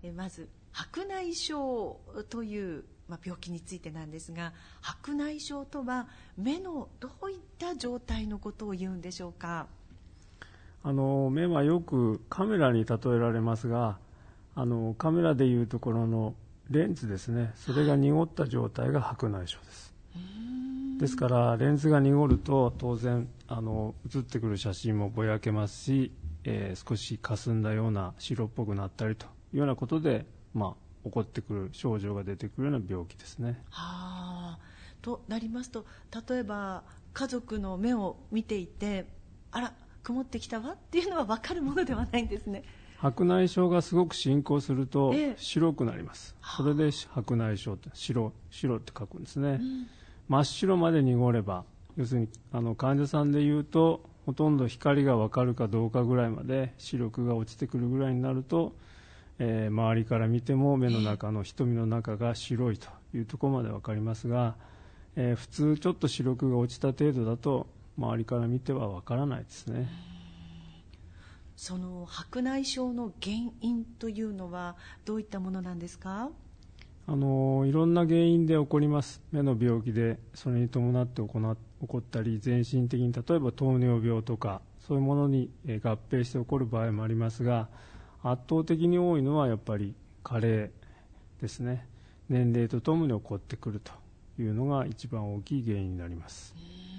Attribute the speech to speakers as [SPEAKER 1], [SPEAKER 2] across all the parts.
[SPEAKER 1] まず白内障という、病気についてなんですが、白内障とは目のどういった状態のことを言うんでしょうか？
[SPEAKER 2] 目はよくカメラに例えられますが、カメラでいうところのレンズですね、それが濁った状態が白内障です。ですからレンズが濁ると当然写ってくる写真もぼやけますし、少し霞んだような白っぽくなったりというようなことで、起こってくる症状が出てくるような病気ですね。
[SPEAKER 1] となりますと、例えば家族の目を見ていて、あら曇ってきたわっていうのは分かるものではないんですね。
[SPEAKER 2] 白内障がすごく進行すると白くなります。それで白内障って白って書くんですね。真っ白まで濁れば、要するに患者さんでいうとほとんど光が分かるかどうかぐらいまで視力が落ちてくるぐらいになると、周りから見ても目の中の瞳の中が白いというところまで分かりますが、普通ちょっと視力が落ちた程度だと周りから見ては分からないですね。
[SPEAKER 1] その白内障の原因というのはどういったものなんですか？
[SPEAKER 2] いろんな原因で起こります。目の病気でそれに伴って起こったり、全身的に例えば糖尿病とかそういうものに合併して起こる場合もありますが、圧倒的に多いのはやっぱり加齢ですね。年齢とともに起こってくるというのが一番大きい原因になります。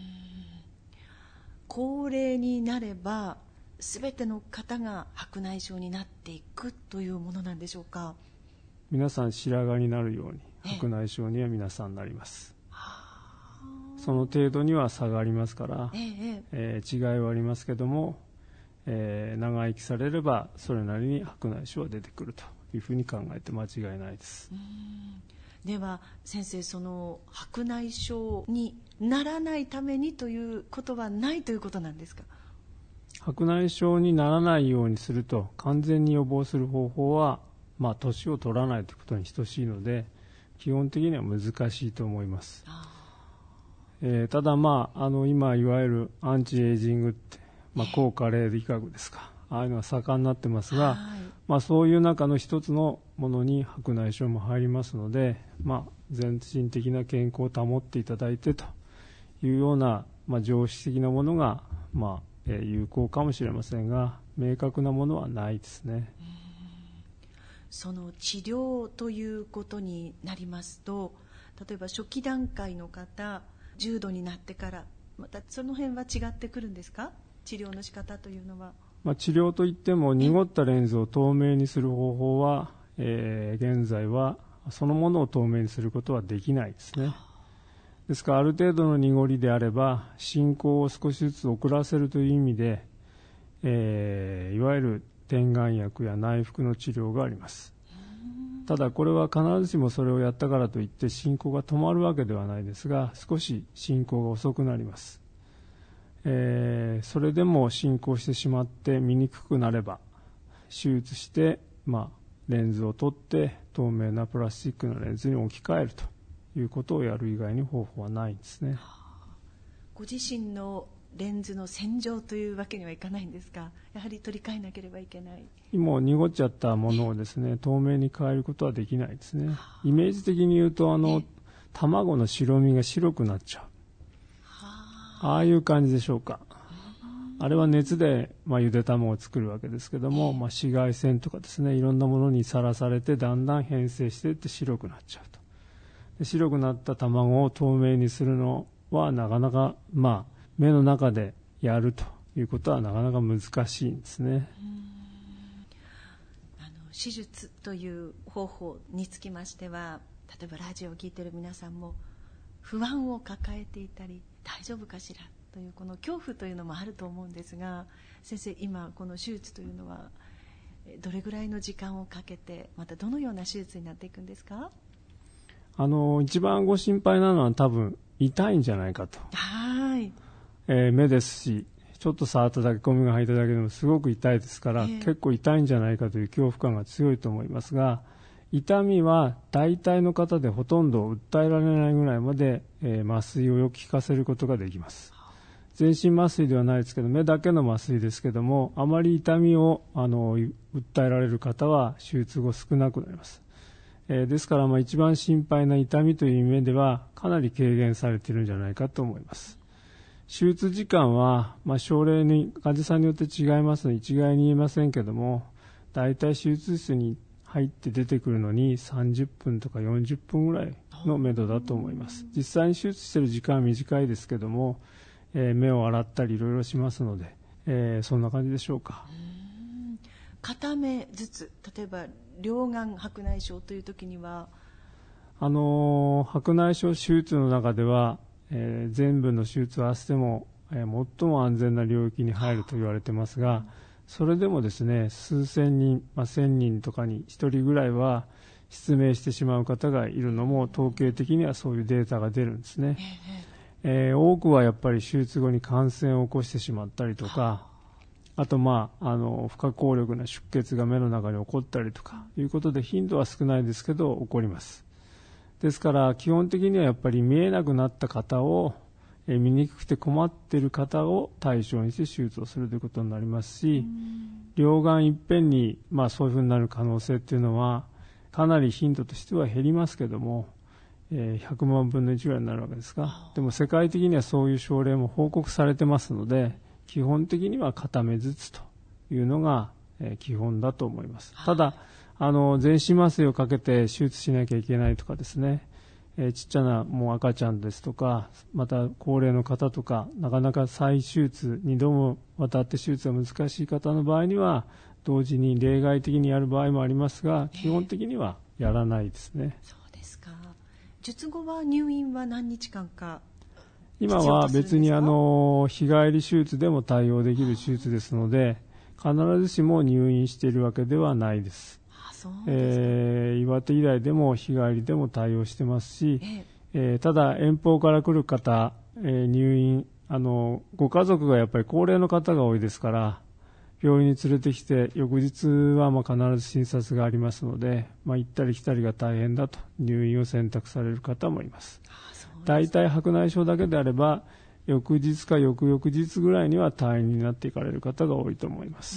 [SPEAKER 1] 高齢になれば全ての方が白内障になっていくというものなんでしょうか？
[SPEAKER 2] 皆さん白髪になるように白内障には皆さんなります。その程度には差がありますから、違いはありますけども、長生きされればそれなりに白内障は出てくるというふうに考えて間違いないです。
[SPEAKER 1] では先生、その白内障にならないためにということはないということなんですか？
[SPEAKER 2] 白内障にならないようにすると、完全に予防する方法は年を取らないということに等しいので、基本的には難しいと思います。ただ今いわゆるアンチエイジングって、高加齢理学ですか、ああいうのは盛んになってますが、そういう中の一つのものに白内障も入りますので、全身的な健康を保っていただいてというような、常識的なものが、有効かもしれませんが、明確なものはないですね。
[SPEAKER 1] その治療ということになりますと、例えば初期段階の方、重度になってからまたその辺は違ってくるんですか？治療の仕方というのは。
[SPEAKER 2] 治療といっても濁ったレンズを透明にする方法は、現在はそのものを透明にすることはできないですね。ですからある程度の濁りであれば進行を少しずつ遅らせるという意味で、いわゆる点眼薬や内服の治療があります。ただこれは必ずしもそれをやったからといって進行が止まるわけではないですが、少し進行が遅くなります。それでも進行してしまって見にくくなれば手術して、レンズを取って透明なプラスチックのレンズに置き換えるということをやる以外に方法はないんですね。
[SPEAKER 1] ご自身のレンズの洗浄というわけにはいかないんですか？やはり取り替えなければいけない。
[SPEAKER 2] もう濁っちゃったものをですね、透明に変えることはできないですね。イメージ的に言うと卵の白身が白くなっちゃう、ああいう感じでしょうか。あれは熱で、ゆで卵を作るわけですけども、紫外線とかですね、いろんなものにさらされてだんだん変性していって白くなっちゃうと。で白くなった卵を透明にするのはなかなか、目の中でやるということはなかなか難しいんですね。
[SPEAKER 1] 手術という方法につきましては、例えばラジオを聞いている皆さんも不安を抱えていたり、大丈夫かしらというこの恐怖というのもあると思うんですが、先生、今この手術というのはどれぐらいの時間をかけて、またどのような手術になっていくんですか？
[SPEAKER 2] 一番ご心配なのは多分痛いんじゃないかと。目ですし、ちょっと触っただけ、ゴミが入っただけでもすごく痛いですから、結構痛いんじゃないかという恐怖感が強いと思いますが、痛みは大体の方でほとんど訴えられないぐらいまで、麻酔をよく効かせることができます。 全身麻酔ではないですけど、目だけの麻酔ですけども、あまり痛みを訴えられる方は手術後少なくなります。ですから、一番心配な痛みという意味ではかなり軽減されているんじゃないかと思います。手術時間は、症例に患者さんによって違いますので一概に言えませんけども、だいたい手術室に入って出てくるのに30分とか40分ぐらいの目処だと思います。実際に手術している時間は短いですけども、目を洗ったりいろいろしますので、そんな感じでしょうか。
[SPEAKER 1] 片目ずつ、例えば両眼白内障という時には、
[SPEAKER 2] 白内障手術の中では、全部の手術を合わせても、最も安全な領域に入ると言われてますが、それでもですね、数千人、1000人とかに1人ぐらいは失明してしまう方がいるのも統計的にはそういうデータが出るんですね。多くはやっぱり手術後に感染を起こしてしまったりとか、あと不可抗力な出血が目の中に起こったりとかいうことで、頻度は少ないですけど起こります。ですから基本的にはやっぱり見えなくなった方を、見にくくて困っている方を対象にして手術をするということになりますし、両眼いっぺんに、そういうふうになる可能性っていうのはかなり頻度としては減りますけども、100万分の1ぐらいになるわけですが、でも世界的にはそういう症例も報告されてますので、基本的には片目ずつというのが、基本だと思います。ただ全身麻酔をかけて手術しなきゃいけないとかですね、ちっちゃなもう赤ちゃんですとか、また高齢の方とか、なかなか再手術2度も渡って手術が難しい方の場合には同時に例外的にやる場合もありますが、基本的にはやらないですね。
[SPEAKER 1] そうですか。術後は入院は何日間か
[SPEAKER 2] 今は別に日帰り手術でも対応できる手術ですので、必ずしも入院しているわけではないです。
[SPEAKER 1] そうですか。
[SPEAKER 2] 岩手医大でも日帰りでも対応してますし、ただ遠方から来る方、入院ご家族がやっぱり高齢の方が多いですから、病院に連れてきて翌日は必ず診察がありますので、行ったり来たりが大変だと入院を選択される方もいます。だいたい白内障だけであれば翌日か翌々日ぐらいには退院になっていかれる方が多いと思います。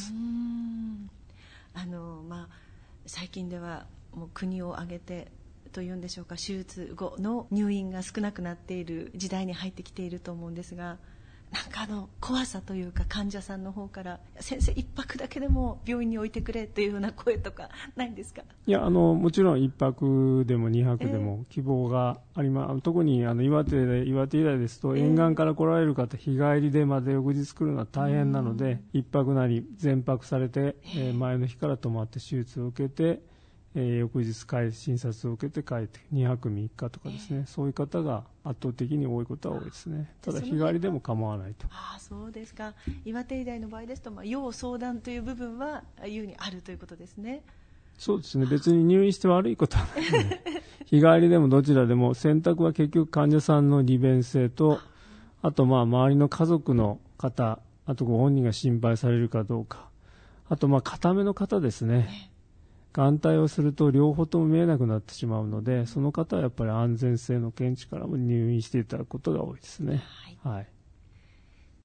[SPEAKER 1] 最近ではもう国を挙げてというんでしょうか、手術後の入院が少なくなっている時代に入ってきていると思うんですが、怖さというか、患者さんの方から先生1泊だけでも病院に置いてくれというような声とかないんですか？
[SPEAKER 2] いや、もちろん1泊でも2泊でも希望があります。特に岩手医大ですと沿岸から来られる方、日帰りでまで翌日来るのは大変なので、1泊なり全泊されて、前の日から泊まって手術を受けて、翌日診察を受けて帰って2泊3日とかですね、そういう方が圧倒的に多いことは多いですね。ただ日帰りでも構わないと。
[SPEAKER 1] そうですか。岩手医大の場合ですと、要相談という部分は優にあるということですね。
[SPEAKER 2] そうですね。別に入院して悪いことはないので日帰りでもどちらでも選択は結局患者さんの利便性と、あと周りの家族の方、あとご本人が心配されるかどうか、あと片目の方ですね。眼帯をすると両方とも見えなくなってしまうので、その方はやっぱり安全性の見地からも入院していただくことが多いですね。はい。